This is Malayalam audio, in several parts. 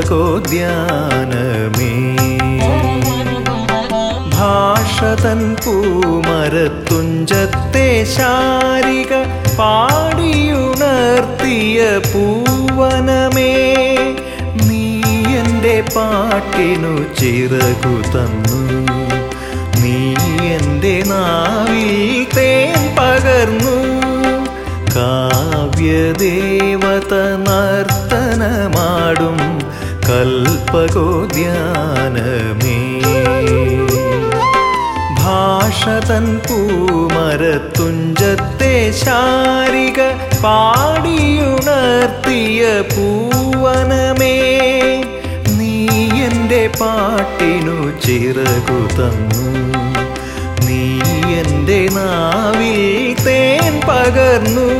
കൽപ്പകോദ്യാനമേ ഭാഷതൻ പൂമരത്തുഞ്ചത്തെ ശാരിക പാടിയുണർത്തിയ പൂവനമേ നീ എൻ്റെ പാട്ടിനു ചിറകു തന്നു നീ എൻ്റെ നാവിൽ തേൻ പകർന്നു കാവ്യദേവത നർത്തനമാടും കൽപ്പകോദ്യാനമേ ഭാഷതൻ പൂമരത്തുഞ്ചത്തെ ശാരിക പാടിയുണർത്തിയ പൂവനമേ നീ എൻ്റെ പാട്ടിനു ചിറകു തന്നു നീ എൻ്റെ നാവിൽ തേൻ പകർന്നു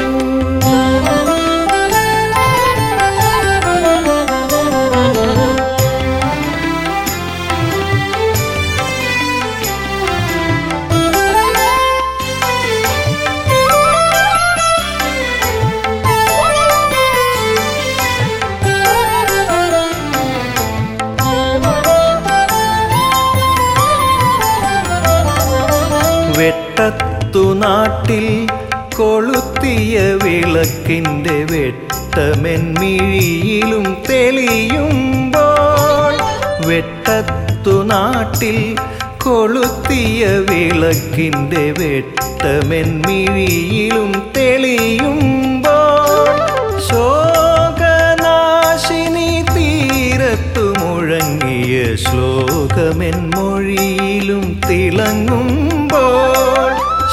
വെട്ടത്തു നാട്ടിൽ കൊളുത്തിയ വിളക്കിൻ്റെ വെട്ടമെൻമിഴിയിലും തെളിയുമ്പോൾ വെട്ടത്തു നാട്ടിൽ കൊളുത്തിയ വിളക്കിൻ്റെ വെട്ടമെൻമിഴിയിലും തെളിയുമ്പോൾ ശോകനാശിനി തീരത്തു മുഴങ്ങിയ ശ്ലോകമെൻ മൊഴിയിലും തിളങ്ങുമ്പോൾ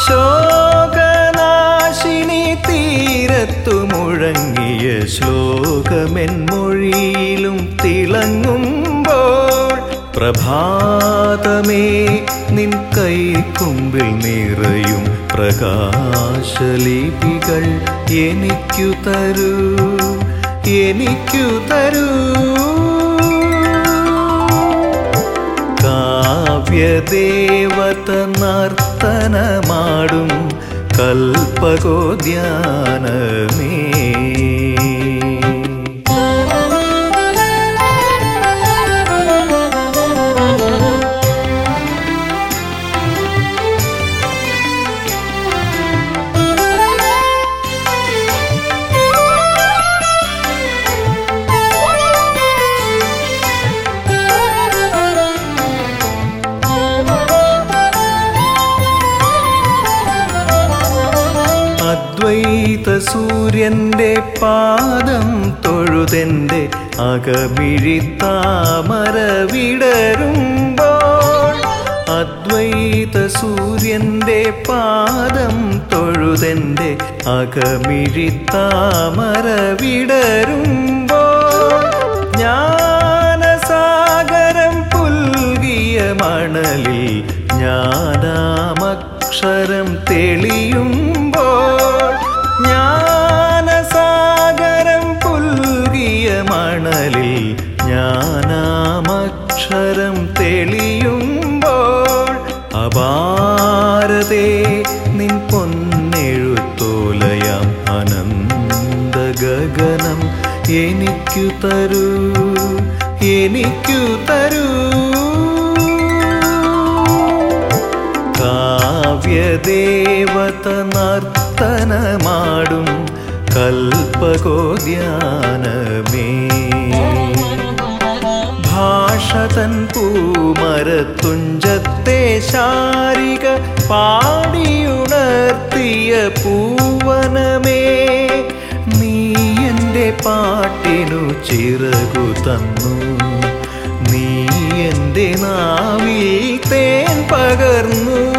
ശോകനാശിനി തീരത്തു മുഴങ്ങിയ ശ്ലോകമെൻ മൊഴിയിലും തിളങ്ങുമ്പോൾ പ്രഭാതമേ നിൻ കൈക്കുമ്പിൽ നിറയും പ്രകാശലിപികൾ എനിക്കു തരൂ എനിക്കു തരൂ കാവ്യദേവത നർത്തനമാടും കൽപ്പകോദ്യാനമേ അദ്വൈത സൂര്യൻ്റെ പാദം തൊഴുതെൻ്റെ അകമിഴിത്താമര വിടരുമ്പോൾ അദ്വൈത സൂര്യൻ്റെ പാദം തൊഴുതെൻ്റെ അകമിഴിത്താമര വിടരുമ്പോൾ ജ്ഞാനസാഗരം പുൽകിയ മണലിൽ ജ്ഞാനാമക്ഷരം തെളിയുമ്പോൾ ജ്ഞാനസാഗരം പുൽകിയ മണലിൽ ജ്ഞാനാമക്ഷരം തെളിയുമ്പോൾ അപാരതേ നിൻ പൊന്നെഴുത്തോലയാം അനന്ത ഗഗനം എനിക്കു തരൂ എനിക്കു തരൂ കാവ്യദേവത നർത്തനമാടും കൽപ്പകോദ്യാനമേ ഭാഷതൻ പൂമരത്തുഞ്ചത്തെ ശാരിക പാടിയുണർത്തിയ പൂവനമേ നീ എൻ്റെ പാട്ടിനു ചിറകു തന്നു നീ എൻ്റെ നാവിൽ തേൻ പകർന്നു